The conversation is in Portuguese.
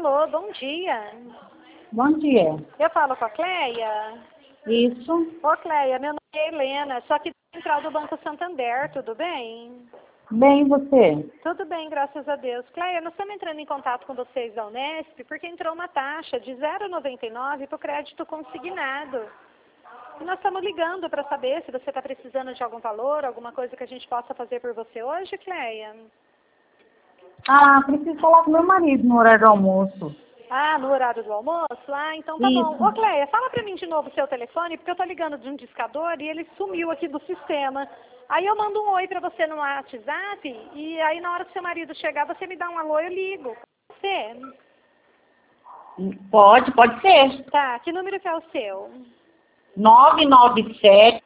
Alô, bom dia. Bom dia. Eu falo com a Cleia? Isso. Ô, Cleia, meu nome é Helena, só que central do Banco Santander, tudo bem? Bem, e você? Tudo bem, graças a Deus. Cleia, nós estamos entrando em contato com vocês da Unesp porque entrou uma taxa de 0,99 para o crédito consignado. E nós estamos ligando para saber se você está precisando de algum valor, alguma coisa que a gente possa fazer por você hoje, Cleia. Ah, preciso falar com meu marido no horário do almoço. Ah, no horário do almoço? Ah, então tá Isso. bom. Ô, Cleia, fala pra mim de novo o seu telefone, porque eu tô ligando de um discador e ele sumiu aqui do sistema. Aí eu mando um oi pra você no WhatsApp e aí na hora que seu marido chegar, você me dá um alô, eu ligo. Você? Pode ser. Tá, que número que é o seu? 997